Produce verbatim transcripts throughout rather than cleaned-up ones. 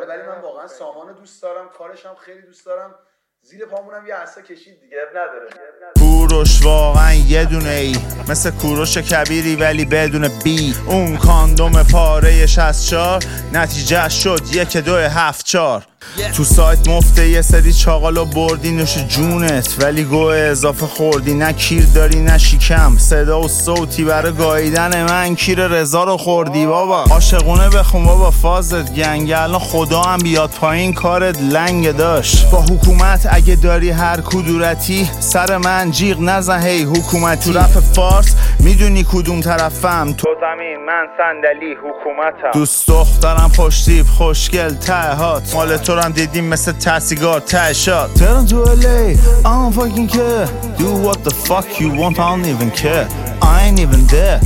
باحاله، ولی من واقعا سامان دوست دارم، کارش هم خیلی دوست دارم. زیر پامونم یه عصا کشید دیگه، نداره. کوروش واقعا یه دونه ای، مثل کوروش کبیری ولی بدون بی. اون کاندوم پاره شصت و چهار نتیجه شد یک دو هفت چهار. تو سایت مفته یه سری چاقالو بردی نوش جونت، ولی گوه اضافه خوردی. نه کیر داری نه شیکم، صدا و صوتی برای گاییدن من کیر رضا رو خوردی. بابا عاشقونه بخون بابا، فازت گنگه الان خدا هم بیاد پایین کارت لنگ داشت. با حکومت اگه داری هر کدورتی سر من جیغ نزن هی حکومتی. تو رپ فارس میدونی کدوم طرفم، تو زمین من صندلی حکومتم. دوست دخترم پشتیب خوشگل ته هات، مال تو هم دیدیم مثل تسیگار ته شات. ترن تو الی I don't fucking care, do what the fuck you want, I don't even care, I ain't even there.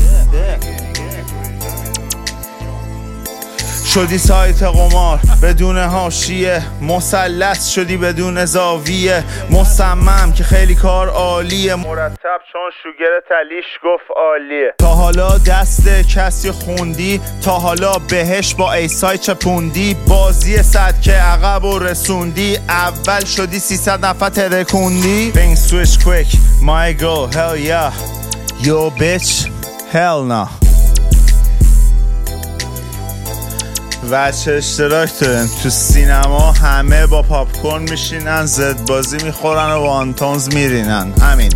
شدی سایت قمار بدون حاشیه، مثلث شدی بدون زاویه، مصمم که خیلی کار عالیه، مرتب چون شوگر تلیش گفت عالیه. تا حالا دست کسی خوندی؟ تا حالا بهش با ایسای چپوندی؟ بازی صد که عقب و رسوندی، اول شدی سیصد نفر ترکوندی. Bing switch quick my girl hell yeah, yo bitch hell nah. وچه اشتراک داریم تو سینما، همه با پاپکورن میشینن، زد بازی میخورن و وانتونز میرینن. همین.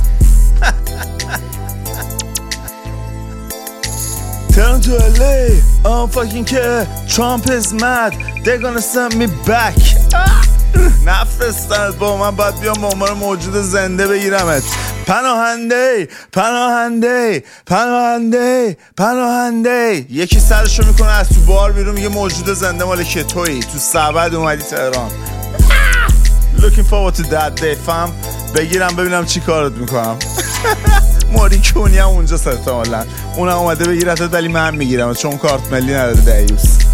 Turn to L A I don't fucking care, Trump is mad, they're gonna send me back. نفرستنت با من، باید بیام با عنوان موجود زنده بگیرمت. پناهنده پناهنده پناهنده پناهنده. یکی سرشو میکنه از تو بار بیرون میگه موجود زنده مال که تویی، تو سبد اومدی تهران. Looking forward to that day fam. بگیرم ببینم چی کارت میکنم. موریکونی هم اونجا احتمالاً اونم اومده بگیرتت، ولی من میگیرم چون کارت ملی نداره دیوس.